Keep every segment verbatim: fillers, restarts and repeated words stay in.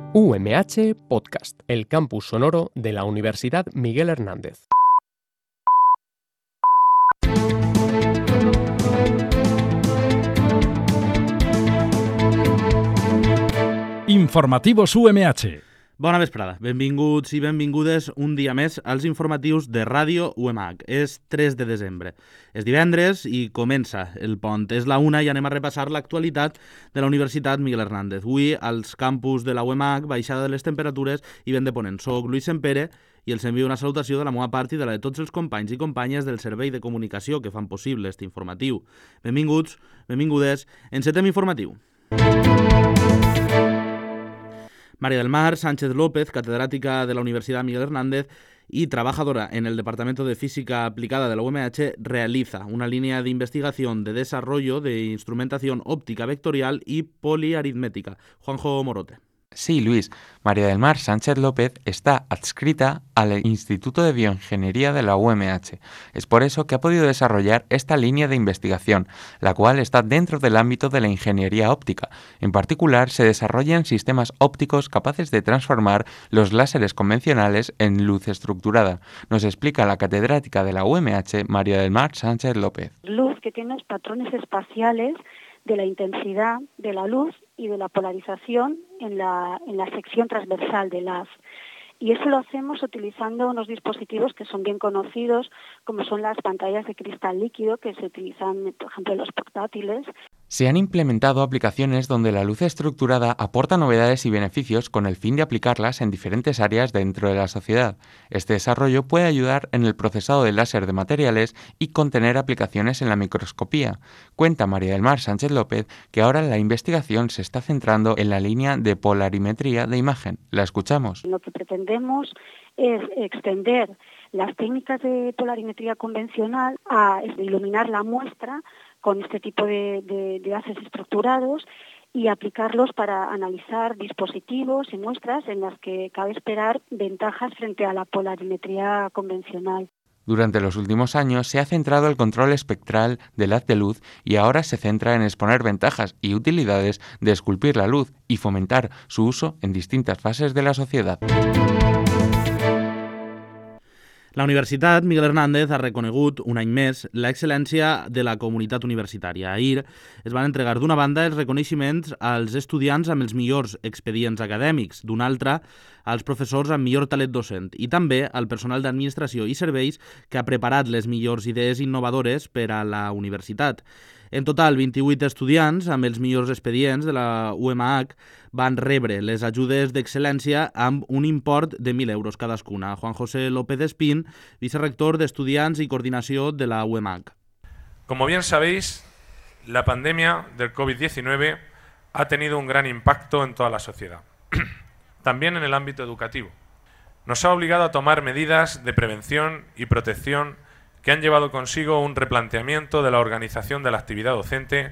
U M H Podcast, el campus sonoro de la Universidad Miguel Hernández. Informativos U M H. Bona vesprada, benvinguts i benvingudes un dia més als informatius de Ràdio U M H. És tres de desembre. És divendres i comença el pont. És la una i anem a repassar l'actualitat de la Universitat Miguel Hernández. Avui, als campus de la U M H, baixada de les temperatures i vent de ponent. Soc Luis Sempere i els envio una salutació de la meva part i de la de tots els companys i companyes del Servei de Comunicació que fan possible este informatiu. Benvinguts, benvingudes, encetem informatiu. María del Mar Sánchez López, catedrática de la Universidad Miguel Hernández y trabajadora en el Departamento de Física Aplicada de la U M H, realiza una línea de investigación de desarrollo de instrumentación óptica vectorial y poliaritmética. Juanjo Morote. Sí, Luis. María del Mar Sánchez López está adscrita al Instituto de Bioingeniería de la U M H. Es por eso que ha podido desarrollar esta línea de investigación, la cual está dentro del ámbito de la ingeniería óptica. En particular, se desarrollan sistemas ópticos capaces de transformar los láseres convencionales en luz estructurada. Nos explica la catedrática de la U M H, María del Mar Sánchez López. Luz que tiene los patrones espaciales de la intensidad de la luz y de la polarización en la, en la sección transversal del haz. Y eso lo hacemos utilizando unos dispositivos que son bien conocidos, como son las pantallas de cristal líquido que se utilizan, por ejemplo, en los portátiles. Se han implementado aplicaciones donde la luz estructurada aporta novedades y beneficios con el fin de aplicarlas en diferentes áreas dentro de la sociedad. Este desarrollo puede ayudar en el procesado de láser de materiales y contener aplicaciones en la microscopía. Cuenta María del Mar Sánchez López que ahora la investigación se está centrando en la línea de polarimetría de imagen. La escuchamos. Lo que pretendemos es extender las técnicas de polarimetría convencional a iluminar la muestra con este tipo de, de, de haces estructurados y aplicarlos para analizar dispositivos y muestras en las que cabe esperar ventajas frente a la polarimetría convencional. Durante los últimos años se ha centrado el control espectral del haz de luz y ahora se centra en exponer ventajas y utilidades de esculpir la luz y fomentar su uso en distintas fases de la sociedad. La Universitat Miguel Hernández ha reconegut un any més l'excel·lència de la comunitat universitària. Ahir es van entregar d'una banda els reconeixements als estudiants amb els millors expedients acadèmics, d'una altra als professors amb millor talent docent i també al personal d'administració i serveis que ha preparat les millors idees innovadores per a la universitat. En total, vint-i-vuit estudiants amb els millors expedients de la U M H van rebre les ajudes d'excel·lència amb un import de mil euros cadascuna. Juan José López Espín, vicerrector d'Estudiants y Coordinació de la U M H. Como bien sabéis, la pandemia del COVID diecinueve ha tenido un gran impacto en toda la sociedad, también en el ámbito educativo. Nos ha obligado a tomar medidas de prevención y protección que han llevado consigo un replanteamiento de la organización de la actividad docente.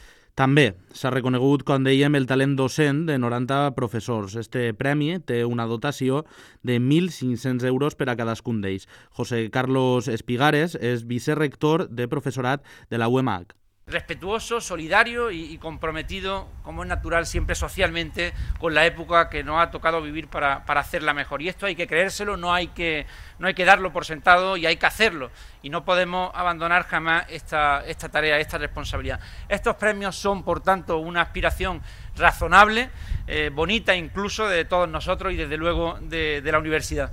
També s'ha reconegut, com dèiem, el talent docent de noranta professors. Este premi té una dotació de mil cinc-cents euros per a cadascun d'ells. José Carlos Espigares és vicerrector de professorat de la U M H. Respetuoso, solidario y, y comprometido, como es natural, siempre socialmente con la época que nos ha tocado vivir para, para hacerla mejor. Y esto hay que creérselo, no hay que, no hay que darlo por sentado y hay que hacerlo. Y no podemos abandonar jamás esta, esta tarea, esta responsabilidad. Estos premios son, por tanto, una aspiración razonable, eh, bonita incluso de todos nosotros y desde luego de, de la universidad.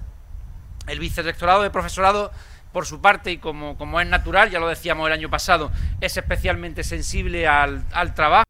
El vicerrectorado de profesorado, por su parte, y como, como es natural, ya lo decíamos el año pasado, es especialmente sensible al, al trabajo.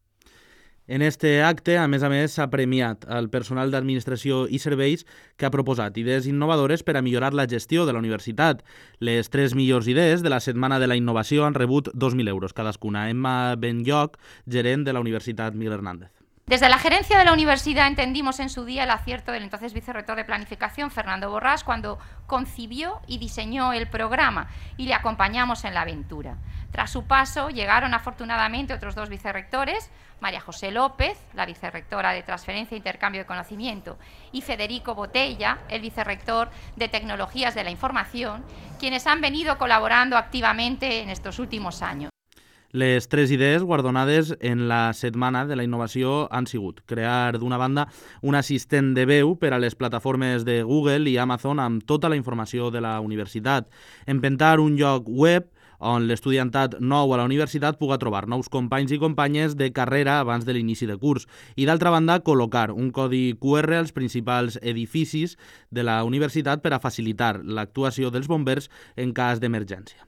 En este acte, a més a més, s'ha premiat al personal d'administració i serveis que ha proposat idees innovadores per a millorar la gestió de la universitat. Les tres millors idees de la Setmana de la Innovació han rebut dos mil euros cadascuna. Emma Benlloc, gerent de la Universitat Miguel Hernández. Desde la gerencia de la universidad entendimos en su día el acierto del entonces vicerrector de Planificación, Fernando Borrás, cuando concibió y diseñó el programa y le acompañamos en la aventura. Tras su paso llegaron afortunadamente otros dos vicerrectores, María José López, la vicerrectora de Transferencia e Intercambio de Conocimiento, y Federico Botella, el vicerrector de Tecnologías de la Información, quienes han venido colaborando activamente en estos últimos años. Les tres idees guardonades en la Setmana de la Innovació han sigut crear, d'una banda, un assistent de veu per a les plataformes de Google i Amazon amb tota la informació de la universitat, empentar un lloc web on l'estudiantat nou a la universitat puga trobar nous companys i companyes de carrera abans de l'inici de curs i, d'altra banda, col·locar un codi Q R als principals edificis de la universitat per a facilitar l'actuació dels bombers en cas d'emergència.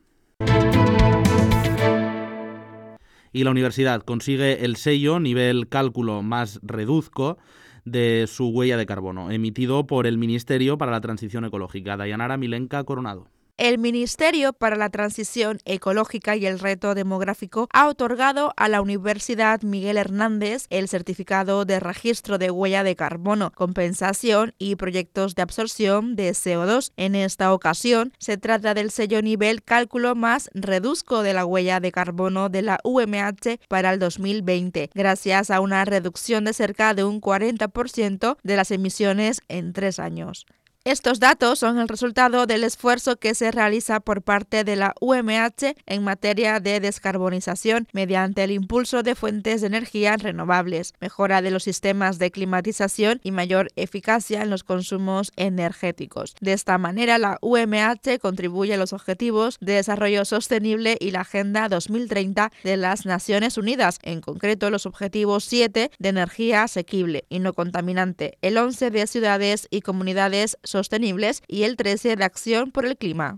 Y la universidad consigue el sello nivel cálculo más reduzco de su huella de carbono, emitido por el Ministerio para la Transición Ecológica. Dayanara Milenka Coronado. El Ministerio para la Transición Ecológica y el Reto Demográfico ha otorgado a la Universidad Miguel Hernández el certificado de registro de huella de carbono, compensación y proyectos de absorción de C O dos. En esta ocasión se trata del sello nivel cálculo más reduzco de la huella de carbono de la U M H para el dos mil veinte, gracias a una reducción de cerca de un cuarenta por ciento de las emisiones en tres años. Estos datos son el resultado del esfuerzo que se realiza por parte de la U M H en materia de descarbonización mediante el impulso de fuentes de energía renovables, mejora de los sistemas de climatización y mayor eficacia en los consumos energéticos. De esta manera, la U M H contribuye a los Objetivos de Desarrollo Sostenible y la Agenda dos mil treinta de las Naciones Unidas, en concreto los Objetivos siete de energía asequible y no contaminante, el once de ciudades y comunidades sostenibles y el trece de acción por el clima.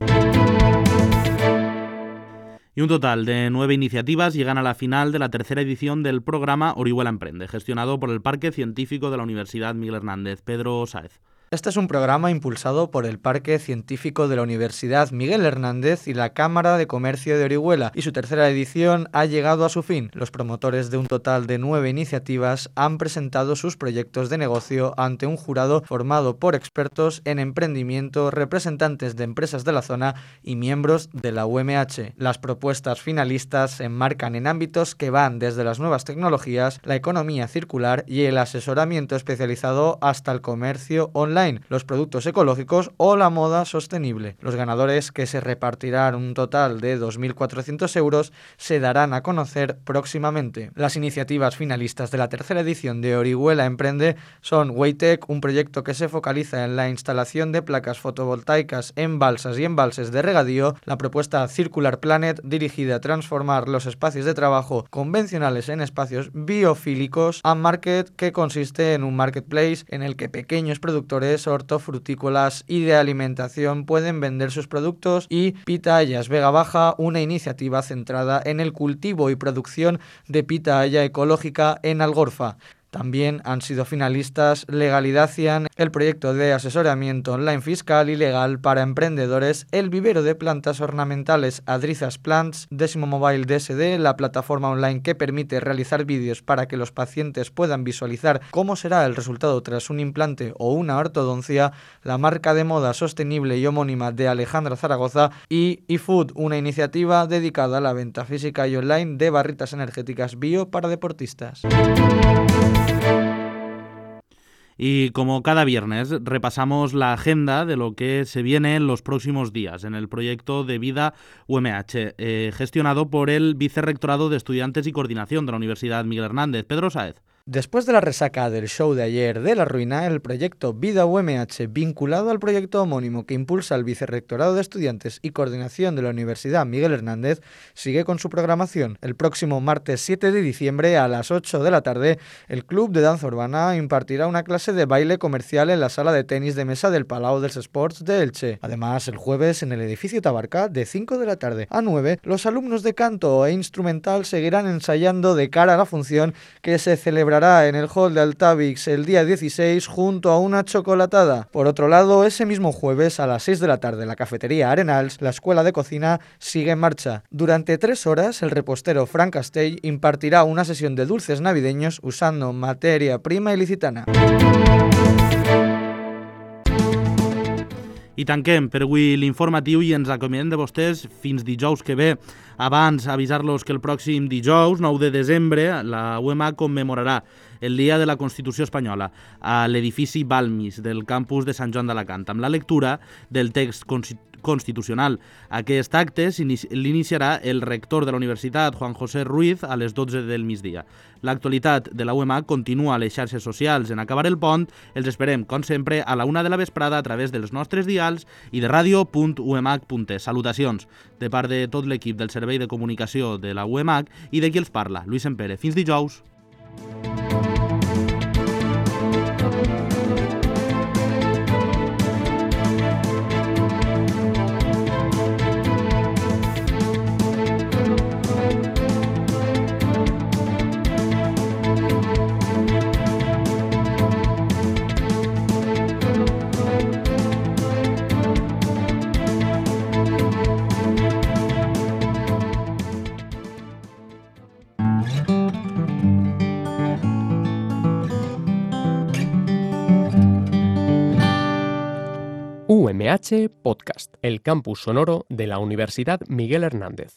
Y un total de nueve iniciativas llegan a la final de la tercera edición del programa Orihuela Emprende, gestionado por el Parque Científico de la Universidad Miguel Hernández. Pedro Sáez. Este es un programa impulsado por el Parque Científico de la Universidad Miguel Hernández y la Cámara de Comercio de Orihuela, y su tercera edición ha llegado a su fin. Los promotores de un total de nueve iniciativas han presentado sus proyectos de negocio ante un jurado formado por expertos en emprendimiento, representantes de empresas de la zona y miembros de la U M H. Las propuestas finalistas se enmarcan en ámbitos que van desde las nuevas tecnologías, la economía circular y el asesoramiento especializado hasta el comercio online, los productos ecológicos o la moda sostenible. Los ganadores, que se repartirán un total de dos mil cuatrocientos euros, se darán a conocer próximamente. Las iniciativas finalistas de la tercera edición de Orihuela Emprende son Waytech, un proyecto que se focaliza en la instalación de placas fotovoltaicas en balsas y embalses de regadío, la propuesta Circular Planet, dirigida a transformar los espacios de trabajo convencionales en espacios biofílicos, and Market, que consiste en un marketplace en el que pequeños productores hortofrutícolas y de alimentación pueden vender sus productos, y Pitahayas Vega Baja, una iniciativa centrada en el cultivo y producción de pitahaya ecológica en Algorfa. También han sido finalistas Legalidacian, el proyecto de asesoramiento online fiscal y legal para emprendedores, el vivero de plantas ornamentales Adrizas Plants, Décimo Mobile D S D, la plataforma online que permite realizar vídeos para que los pacientes puedan visualizar cómo será el resultado tras un implante o una ortodoncia, la marca de moda sostenible y homónima de Alejandra Zaragoza, y eFood, una iniciativa dedicada a la venta física y online de barritas energéticas bio para deportistas. Y como cada viernes, repasamos la agenda de lo que se viene en los próximos días en el proyecto de Vida U M H, eh, gestionado por el Vicerrectorado de Estudiantes y Coordinación de la Universidad Miguel Hernández. Pedro Sáez. Después de la resaca del show de ayer de La Ruina, el proyecto Vida U M H, vinculado al proyecto homónimo que impulsa el Vicerrectorado de Estudiantes y Coordinación de la Universidad Miguel Hernández, sigue con su programación. El próximo martes siete de diciembre a las ocho de la tarde, el Club de Danza Urbana impartirá una clase de baile comercial en la sala de tenis de mesa del Palau dels Esports de Elche. Además, el jueves, en el edificio Tabarca, de cinco de la tarde a nueve, los alumnos de canto e instrumental seguirán ensayando de cara a la función que se celebrará en el hall de Altavix el día dieciséis junto a una chocolatada. Por otro lado, ese mismo jueves a las seis de la tarde en la cafetería Arenals, la escuela de cocina sigue en marcha. Durante tres horas, el repostero Frank Castell impartirá una sesión de dulces navideños usando materia prima ilicitana. I tanquem per avui l'informatiu i ens acomiadem de vostès fins dijous que ve. Abans, avisar-los que el pròxim dijous, nou de desembre, la U M A commemorarà el Dia de la Constitució Espanyola a l'edifici Balmis del campus de Sant Joan d'Alacant, amb la lectura del text constitucional constitucional. Aquest acte l'iniciarà el rector de la universitat, Juan José Ruiz, a les dotze del migdia. L'actualitat de la U E M A C continua a les xarxes socials. En acabar el pont, els esperem, com sempre, a la una de la vesprada a través dels nostres dials i de radio punt u e m a c punt es. Salutacions de part de tot l'equip del Servei de Comunicació de la U E M A C i de qui els parla, Lluís Sempere. Fins dijous. U M H Podcast, el campus sonoro de la Universidad Miguel Hernández.